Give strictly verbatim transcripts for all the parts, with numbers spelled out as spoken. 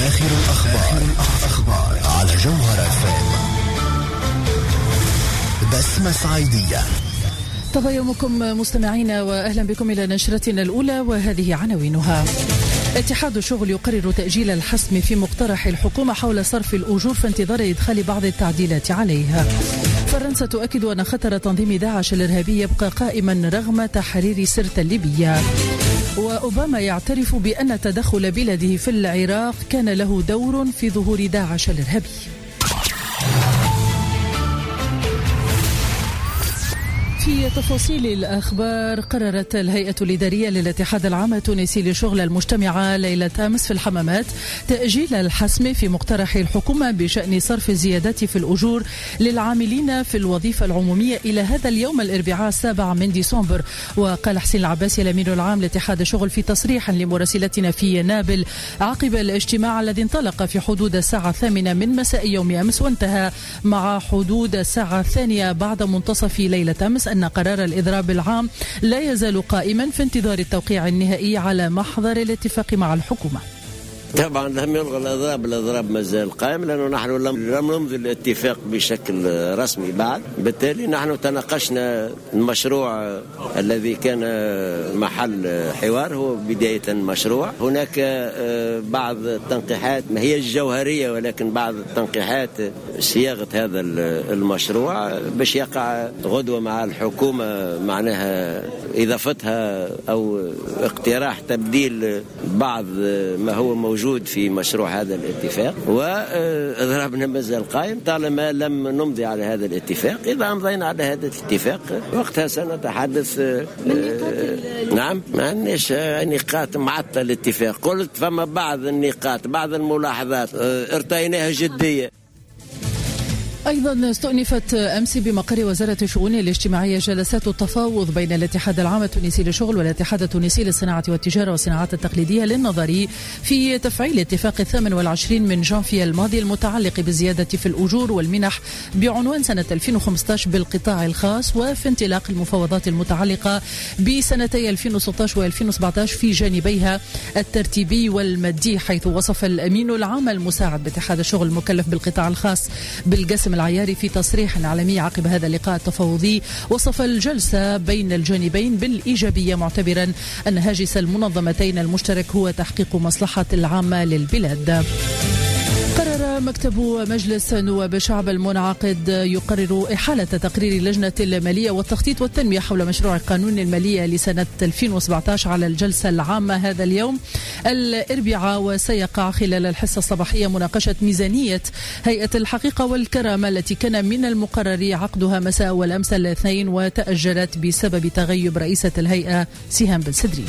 آخر الأخبار, الأخبار على جوهر اف ام. بسمة صعيدية. طب يومكم مستمعينا وأهلا بكم إلى نشرتنا الأولى وهذه عناوينها. اتحاد الشغل يقرر تأجيل الحسم في مقترح الحكومة حول صرف الأجور في انتظار إدخال بعض التعديلات عليها. فرنسا تؤكد أن خطر تنظيم داعش الإرهابي يبقى قائما رغم تحرير سرت الليبية. وأوباما يعترف بأن تدخل بلده في العراق كان له دور في ظهور داعش الإرهابي. في تفاصيل الأخبار، قررت الهيئة الإدارية للاتحاد العام التونسي للشغل المجتمعة ليلة أمس في الحمامات تأجيل الحسم في مقترح الحكومة بشأن صرف الزيادات في الأجور للعاملين في الوظيفة العمومية إلى هذا اليوم الأربعاء السابع من ديسمبر. وقال حسين العباسي الأمين العام لاتحاد الشغل في تصريح لمراسلتنا في نابل عقب الاجتماع الذي انطلق في حدود الساعة الثامنة من مساء يوم أمس وانتهى مع حدود الساعة الثانية بعد منتصف ليلة أمس أن قرار الإضراب العام لا يزال قائما في انتظار التوقيع النهائي على محضر الاتفاق مع الحكومة. طبعا لم يلغى الإضراب، الإضراب ما زال قائم لأنه نحن لم نمضي الاتفاق بشكل رسمي بعد. بالتالي نحن تناقشنا المشروع الذي كان محل حوار، هو بداية مشروع. هناك بعض التنقيحات ما هي الجوهرية ولكن بعض التنقيحات صياغة هذا المشروع باش يقع غدوة مع الحكومة، معناها إضافتها أو اقتراح تبديل بعض ما هو موجود في مشروع هذا الاتفاق. وإضرابنا ما زال قائم طالما لم نمضي على هذا الاتفاق. إذا أمضينا على هذا الاتفاق وقتها سنتحدث. آه نعم، ما عندناش نقاط معطلة الاتفاق. قلت فما بعض النقاط بعض الملاحظات آه ارتأيناها جدية. أيضا استؤنفت أمس بمقر وزارة الشؤون الاجتماعية جلسات التفاوض بين الاتحاد العام التونسي للشغل والاتحاد التونسي للصناعة والتجارة والصناعات التقليدية للنظر في تفعيل اتفاق الثامن والعشرين من جانفي الماضي المتعلق بالزيادة في الأجور والمنح بعنوان سنة ألفين وخمسة عشر بالقطاع الخاص، وفي انطلاق المفاوضات المتعلقة بسنتي ألفين وستة عشر وألفين وسبعة عشر في جانبيها الترتيبي والمادي، حيث وصف الأمين العام المساعد باتحاد الشغل المكلف بالقطاع الخاص بالقسم العياري في تصريح عالمي عقب هذا اللقاء التفاوضي وصف الجلسة بين الجانبين بالإيجابية، معتبرا أن هاجس المنظمتين المشترك هو تحقيق مصلحة العامة للبلاد. قرر مكتب مجلس نواب الشعب المنعقد يقرر إحالة تقرير اللجنة المالية والتخطيط والتنمية حول مشروع قانون المالية لسنة ألفين وسبعة عشر على الجلسة العامة هذا اليوم الأربعاء. وسيقع خلال الحصة الصباحية مناقشة ميزانية هيئة الحقيقة والكرامة التي كان من المقرر عقدها مساء والأمس الاثنين وتأجلت بسبب تغيب رئيسة الهيئة سهام بن سدري.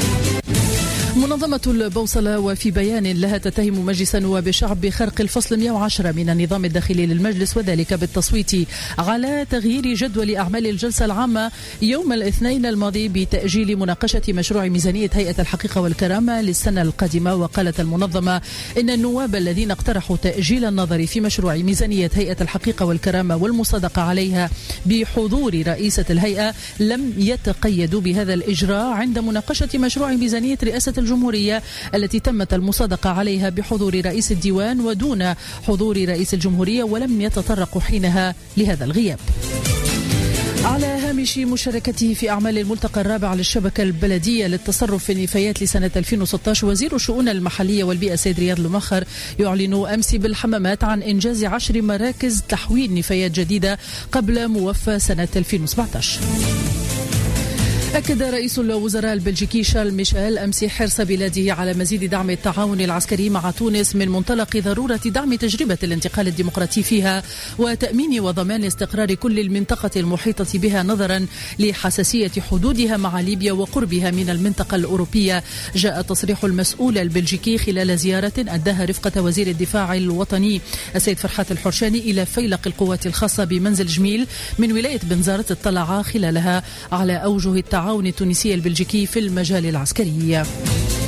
منظمة البوصلة وفي بيان لها تتهم مجلس نواب الشعب بخرق الفصل مئة وعشرة من النظام الداخلي للمجلس، وذلك بالتصويت على تغيير جدول أعمال الجلسة العامة يوم الاثنين الماضي بتأجيل مناقشة مشروع ميزانية هيئة الحقيقة والكرامة للسنة القادمة. وقالت المنظمة إن النواب الذين اقترحوا تأجيل النظر في مشروع ميزانية هيئة الحقيقة والكرامة والمصادقة عليها بحضور رئيسة الهيئة لم يتقيدوا بهذا الإجراء عند مناقشة مشروع ميزانية رئاسة الجمهورية التي تمت المصادقة عليها بحضور رئيس الديوان ودون حضور رئيس الجمهورية، ولم يتطرقوا حينها لهذا الغياب. على هامش مشاركته في أعمال الملتقى الرابع للشبكة البلدية للتصرف في النفايات لسنة ألفين وستة عشر، وزير الشؤون المحلية والبيئة سيد رياض المخر يعلن أمس بالحمامات عن إنجاز عشر مراكز تحويل نفايات جديدة قبل موفى سنة ألفين وسبعة عشر. أكد رئيس الوزراء البلجيكي شارل ميشيل أمس حرص بلاده على مزيد دعم التعاون العسكري مع تونس من منطلق ضرورة دعم تجربة الانتقال الديمقراطي فيها وتأمين وضمان استقرار كل المنطقة المحيطة بها نظرا لحساسية حدودها مع ليبيا وقربها من المنطقة الأوروبية. جاء تصريح المسؤول البلجيكي خلال زيارة أداها رفقة وزير الدفاع الوطني السيد فرحات الحرشاني إلى فيلق القوات الخاصة بمنزل جميل من ولاية بنزرت اطلع خلالها على أوجه التعاون التونسي البلجيكي في المجال العسكري.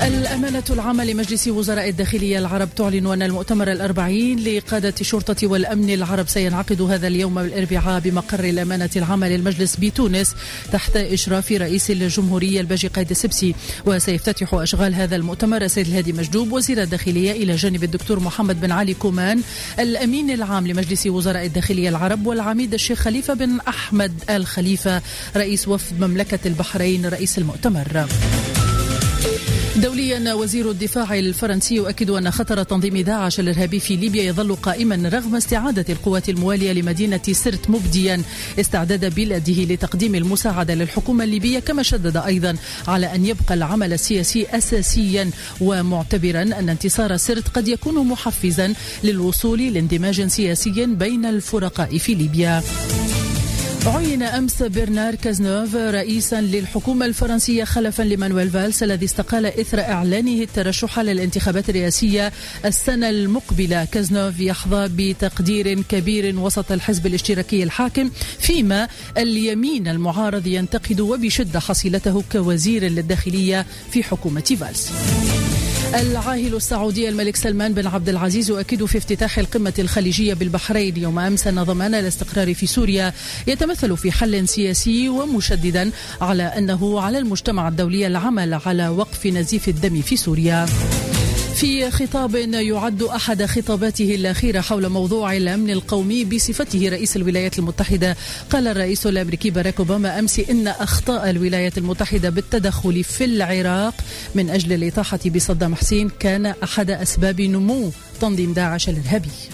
الأمانة العامة لمجلس وزراء الداخلية العرب تعلن أن المؤتمر الأربعين لقادة الشرطة والأمن العرب سينعقد هذا اليوم الأربعاء بمقر الأمانة العامة للمجلس بتونس تحت إشراف رئيس الجمهورية الباجي قايد السبسي. وسيفتتح أشغال هذا المؤتمر السيد الهادي مجدوب وزير الداخلية إلى جانب الدكتور محمد بن علي كومان الأمين العام لمجلس وزراء الداخلية العرب والعميد الشيخ خليفة بن أحمد الخليفة رئيس وفد مملكة البحرين رئيس المؤتمر. دوليا وزير الدفاع الفرنسي يؤكد أن خطر تنظيم داعش الإرهابي في ليبيا يظل قائما رغم استعادة القوات الموالية لمدينة سرت، مبديا استعداد بلاده لتقديم المساعدة للحكومة الليبية، كما شدد أيضا على أن يبقى العمل السياسي أساسيا ومعتبرا أن انتصار سرت قد يكون محفزا للوصول لاندماج سياسي بين الفرقاء في ليبيا. عين أمس برنار كازنوف رئيسا للحكومة الفرنسية خلفا لمانويل فالس الذي استقال إثر إعلانه الترشح للانتخابات الرئاسية السنة المقبلة. كازنوف يحظى بتقدير كبير وسط الحزب الاشتراكي الحاكم، فيما اليمين المعارض ينتقد وبشدة حصيلته كوزير للداخلية في حكومة فالس. العاهل السعودي الملك سلمان بن عبد العزيز يؤكد في افتتاح القمة الخليجية بالبحرين يوم أمس أن ضمان الاستقرار في سوريا يتمثل في حل سياسي، ومشددا على أنه على المجتمع الدولي العمل على وقف نزيف الدم في سوريا. في خطاب يعد أحد خطاباته الأخيرة حول موضوع الأمن القومي بصفته رئيس الولايات المتحدة، قال الرئيس الأمريكي باراك أوباما أمس إن أخطاء الولايات المتحدة بالتدخل في العراق من أجل الإطاحة بصدام حسين كان أحد أسباب نمو تنظيم داعش الإرهابي.